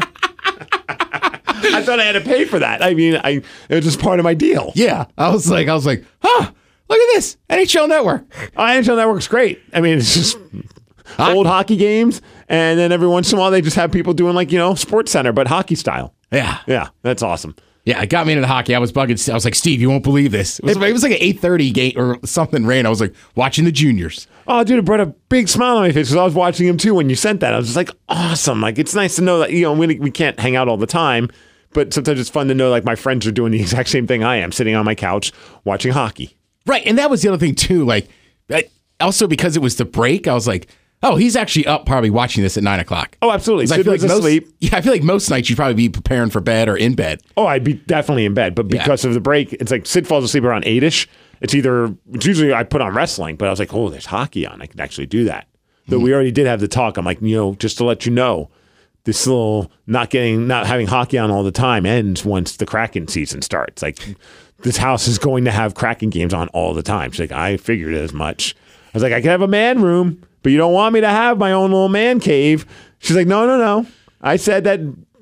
I thought I had to pay for that. I mean, I it was just part of my deal. Yeah. I was like, I was like, huh, look at this. N H L Network. Oh, N H L Network's great. I mean, it's just old hockey games, and then every once in a while they just have people doing like, you know, Sports Center, but hockey style. Yeah. Yeah, that's awesome. Yeah, it got me into the hockey. I was bugging. I was like, Steve, you won't believe this. It was, it was like an eight thirty game or something ran. I was like, watching the juniors. Oh, dude, it brought a big smile on my face because I was watching him too when you sent that. I was just like, awesome. Like, it's nice to know that, you know, we, we can't hang out all the time, but sometimes it's fun to know like my friends are doing the exact same thing I am, sitting on my couch watching hockey. Right, and that was the other thing too. Like, I, also because it was the break, I was like, oh, he's actually up probably watching this at nine o'clock. Oh, absolutely. I Sid feel was like most, asleep. Yeah, I feel like most nights you'd probably be preparing for bed or in bed. Oh, I'd be definitely in bed, but because yeah. of the break, it's like Sid falls asleep around eight-ish. It's either, it's usually I put on wrestling, but I was like, oh, there's hockey on. I can actually do that. Though mm-hmm. we already did have the talk. I'm like, you know, just to let you know, this little not getting, not having hockey on all the time ends once the Kraken season starts. Like, this house is going to have Kraken games on all the time. She's like, I figured as much. I was like, I can have a man room, but you don't want me to have my own little man cave. She's like, no, no, no. I said that,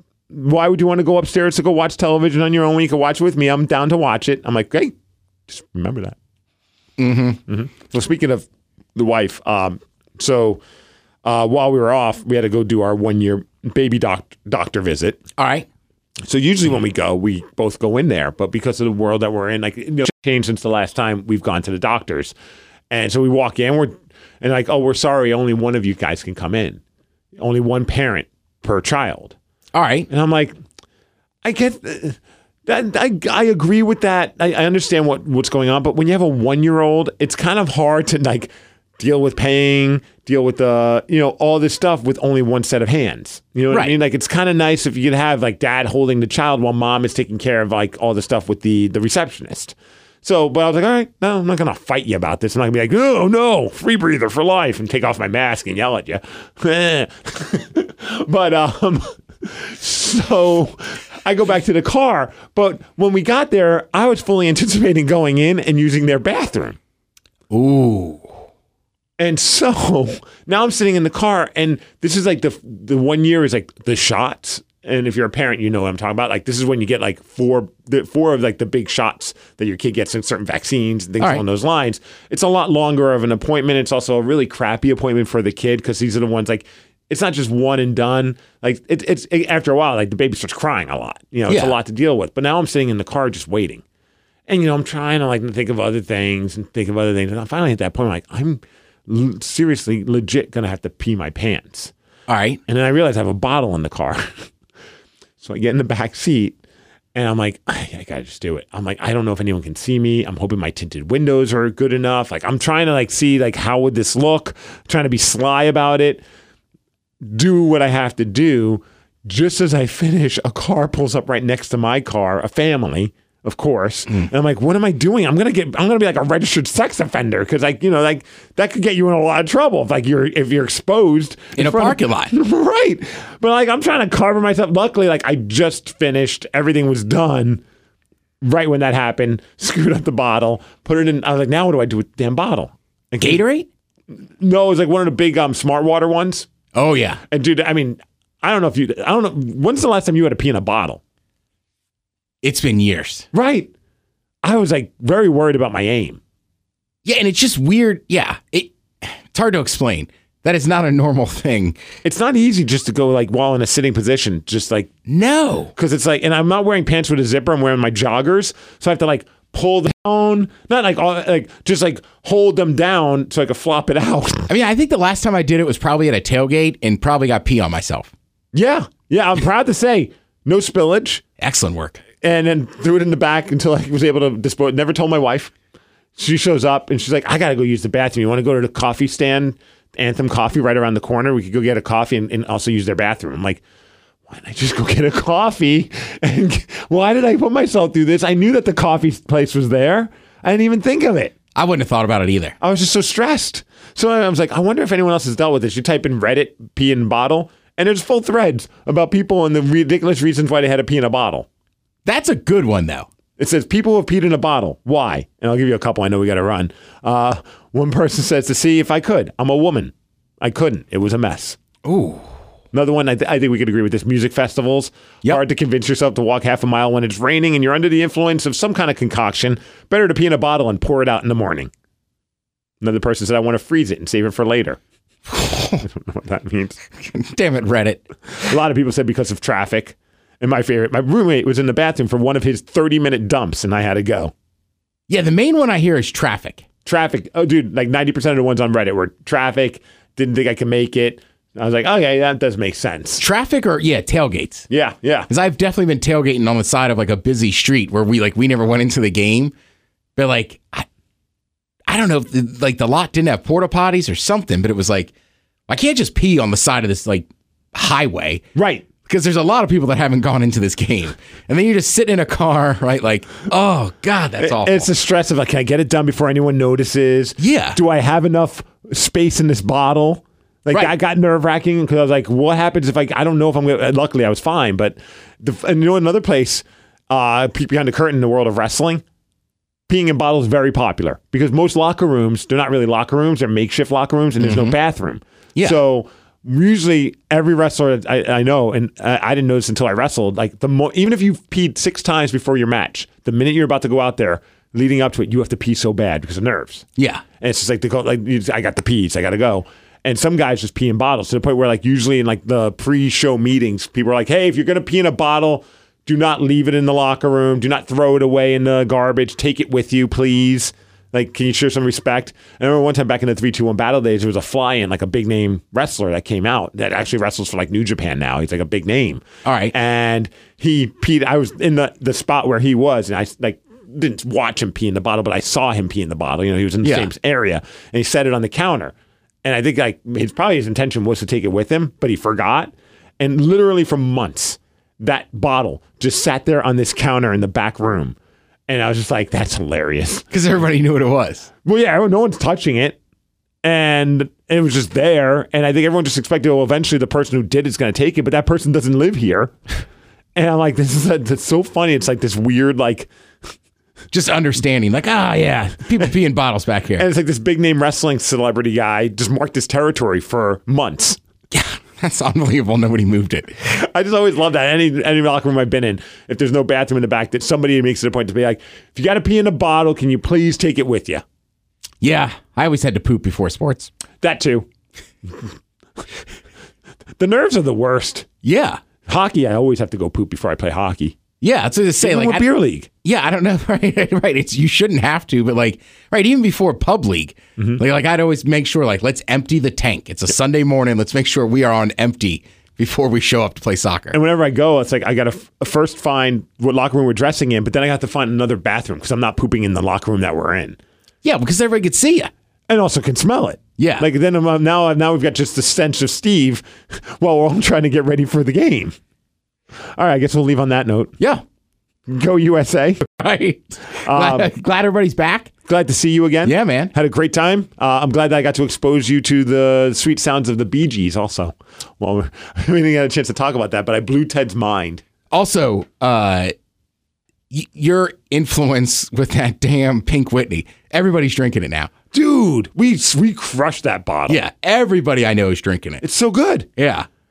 why would you want to go upstairs to go watch television on your own when you can watch with me? I'm down to watch it. I'm like, hey, just remember that. Mm-hmm. Mm-hmm. Well, speaking of the wife, um, so uh, while we were off, we had to go do our one-year baby doc- doctor visit. All right. So usually when we go, we both go in there. But because of the world that we're in, like, you know, changed since the last time we've gone to the doctors. And so we walk in, we're and like, oh, we're sorry, only one of you guys can come in. Only one parent per child. All right. And I'm like, I get that. I, I agree with that. I, I understand what, what's going on. But when you have a one-year-old, it's kind of hard to like deal with paying, deal with the, you know, all this stuff with only one set of hands. You know what right. I mean? Like, it's kind of nice if you could have like dad holding the child while mom is taking care of like all the stuff with the, the receptionist. So, but I was like, all right, no, I'm not going to fight you about this. I'm not going to be like, oh, no, free breather for life and take off my mask and yell at you. But, um, so I go back to the car. But when we got there, I was fully anticipating going in and using their bathroom. Ooh. And so now I'm sitting in the car, and this is like the the one year is like the shots. And if you're a parent, you know what I'm talking about. Like, this is when you get like four, the, four of like the big shots that your kid gets in certain vaccines and things right. along those lines. It's a lot longer of an appointment. It's also a really crappy appointment for the kid because these are the ones like, it's not just one and done. Like it, it's it, after a while, like the baby starts crying a lot. You know, it's yeah. a lot to deal with. But now I'm sitting in the car just waiting, and you know, I'm trying to like think of other things and think of other things. And I finally hit that point where like I'm l- seriously, legit gonna have to pee my pants. All right, and then I realize I have a bottle in the car. So I get in the back seat and I'm like, I gotta just do it. I'm like, I don't know if anyone can see me. I'm hoping my tinted windows are good enough. Like, I'm trying to like see like how would this look? I'm trying to be sly about it. Do what I have to do. Just as I finish, a car pulls up right next to my car, a family, of course. Mm. And I'm like, what am I doing? I'm gonna get I'm gonna be like a registered sex offender because like, you know, like that could get you in a lot of trouble if like you're if you're exposed in, in a parking lot. Right. But like I'm trying to cover myself. Luckily, like I just finished, everything was done right when that happened, screwed up the bottle, put it in. I was like, now what do I do with the damn bottle? And Gatorade? No, it was like one of the big um smart water ones. Oh yeah. And dude, I mean, I don't know if you I don't know when's the last time you had to pee in a bottle? It's been years. Right. I was like very worried about my aim. Yeah, and it's just weird. Yeah, it, it's hard to explain. That is not a normal thing. It's not easy just to go like while in a sitting position, just like. No. Because it's like, and I'm not wearing pants with a zipper. I'm wearing my joggers. So I have to like pull down, not like all, like just like hold them down so I could flop it out. I mean, I think the last time I did it was probably at a tailgate and probably got pee on myself. Yeah. Yeah. I'm proud to say no spillage. Excellent work. And then threw it in the back until I was able to dispose. Never told my wife. She shows up and she's like, I got to go use the bathroom. You want to go to the coffee stand, Anthem Coffee right around the corner? We could go get a coffee and, and also use their bathroom. I'm like, why didn't I just go get a coffee? And why did I put myself through this? I knew that the coffee place was there. I didn't even think of it. I wouldn't have thought about it either. I was just so stressed. So I was like, I wonder if anyone else has dealt with this. You type in Reddit, pee in bottle, and there's full threads about people and the ridiculous reasons why they had to pee in a bottle. That's a good one, though. It says, people have peed in a bottle. Why? And I'll give you a couple. I know we got to run. Uh, one person says, to see if I could. I'm a woman. I couldn't. It was a mess. Ooh. Another one, I, th- I think we could agree with this. Music festivals. Yep. Hard to convince yourself to walk half a mile when it's raining and you're under the influence of some kind of concoction. Better to pee in a bottle and pour it out in the morning. Another person said, I want to freeze it and save it for later. I don't know what that means. Damn it, Reddit. A lot of people said because of traffic. And my favorite, my roommate was in the bathroom for one of his thirty-minute dumps, and I had to go. Yeah, the main one I hear is traffic. Traffic. Oh, dude, like ninety percent of the ones on Reddit were traffic, didn't think I could make it. I was like, okay, that does make sense. Traffic or, yeah, tailgates. Yeah, yeah. Because I've definitely been tailgating on the side of, like, a busy street where we, like, we never went into the game. But, like, I, I don't know if, the, like, the lot didn't have porta potties or something, but it was like, I can't just pee on the side of this, like, highway. Right. Because there's a lot of people that haven't gone into this game. And then you're just sitting in a car, right? Like, oh, God, that's awful. It's the stress of, like, can I get it done before anyone notices? Yeah. Do I have enough space in this bottle? Like, right. I got nerve-wracking because I was like, what happens if I, I don't know if I'm going to, luckily I was fine. But, the, and you know, another place, uh, behind the curtain in the world of wrestling, peeing in bottles is very popular. Because most locker rooms, they're not really locker rooms, they're makeshift locker rooms, and there's mm-hmm. no bathroom. Yeah. So, usually, every wrestler I, I know, and I, I didn't know this until I wrestled, like the mo- even if you've peed six times before your match, the minute you're about to go out there, leading up to it, you have to pee so bad because of nerves. Yeah, and it's just like they go like, I got the pees, I got to go. And some guys just pee in bottles to the point where, like, usually in like the pre-show meetings, people are like, "Hey, if you're gonna pee in a bottle, do not leave it in the locker room. Do not throw it away in the garbage. Take it with you, please." Like, can you show some respect? I remember one time back in the three two one battle days, there was a fly-in, like a big name wrestler that came out that actually wrestles for like New Japan now. He's like a big name. All right. And he peed. I was in the, the spot where he was, and I like didn't watch him pee in the bottle, but I saw him pee in the bottle. You know, he was in the yeah. same area, and he set it on the counter. And I think like his probably his intention was to take it with him, but he forgot. And literally for months, that bottle just sat there on this counter in the back room. And I was just like, that's hilarious. Because everybody knew what it was. Well, yeah, no one's touching it. And it was just there. And I think everyone just expected, well, eventually the person who did it's going to take it, but that person doesn't live here. And I'm like, this is a, that's so funny. It's like this weird, like... just understanding, like, ah, oh, yeah, people pee in bottles back here. And it's like this big name wrestling celebrity guy just marked his territory for months. Yeah, that's unbelievable. Nobody moved it. I just always love that. Any any locker room I've been in, if there's no bathroom in the back, that somebody makes it a point to be like, if you got to pee in a bottle, can you please take it with you? Yeah, I always had to poop before sports. That too. The nerves are the worst. Yeah. Hockey, I always have to go poop before I play hockey. Yeah, that's what I say. Even like with beer league. Yeah, I don't know. Right, right. It's you shouldn't have to, but like, right, even before pub league, mm-hmm. like, like I'd always make sure, like, let's empty the tank. It's a Sunday morning. Let's make sure we are on empty before we show up to play soccer. And whenever I go, it's like I got to f- first find what locker room we're dressing in, but then I have to find another bathroom because I'm not pooping in the locker room that we're in. Yeah, because everybody could see you and also can smell it. Yeah, like then I'm, now now we've got just the stench of Steve while we're all trying to get ready for the game. All right, I guess we'll leave on that note. Yeah. Go U S A. Right. Um, glad, glad everybody's back. Glad to see you again. Yeah, man. Had a great time. Uh, I'm glad that I got to expose you to the sweet sounds of the Bee Gees also. Well, we didn't get a chance to talk about that, but I blew Ted's mind. Also, uh, y- your influence with that damn Pink Whitney. Everybody's drinking it now. Dude, we we crushed that bottle. Yeah, everybody I know is drinking it. It's so good. Yeah.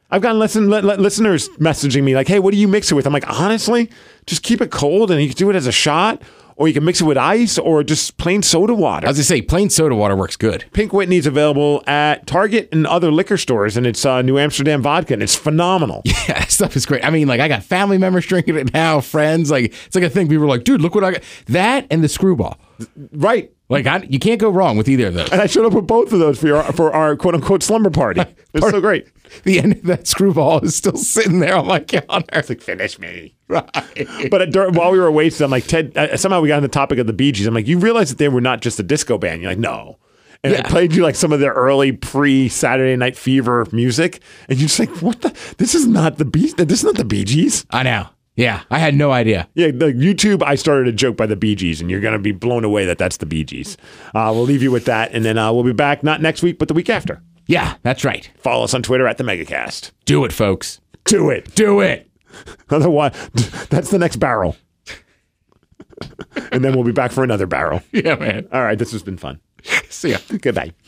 I've gotten listen, li- li- listeners messaging me like, hey, what do you mix it with? I'm like, honestly, just keep it cold and you can do it as a shot, or you can mix it with ice or just plain soda water. I was going to say, plain soda water works good. Pink Whitney's available at Target and other liquor stores, and it's uh, New Amsterdam vodka, and it's phenomenal. Yeah, that stuff is great. I mean, like, I got family members drinking it now, friends. Like, it's like a thing. People are like, dude, look what I got. That and the Screwball. Right. Like, I, you can't go wrong with either of those. And I showed up with both of those for, your, for our quote-unquote slumber party. It's so great. The end of that Screwball is still sitting there on my counter. It's like, finish me. Right. But at, during, while we were wasted, I'm like, Ted, uh, somehow we got on the topic of the Bee Gees. I'm like, you realize that they were not just a disco band. You're like, no. And yeah. I played you like some of their early pre-Saturday Night Fever music. And you're just like, what the? This is not the Bee This is not the Bee Gees. I know. Yeah, I had no idea. Yeah, the YouTube, I started a joke by the Bee Gees, and you're going to be blown away that that's the Bee Gees. Uh, we'll leave you with that, and then uh, we'll be back not next week, but the week after. Yeah, that's right. Follow us on Twitter at the Megacast. Do it, folks. Do it. Do it. Otherwise, that's the next barrel. And then we'll be back for another barrel. Yeah, man. All right, this has been fun. See ya. Goodbye.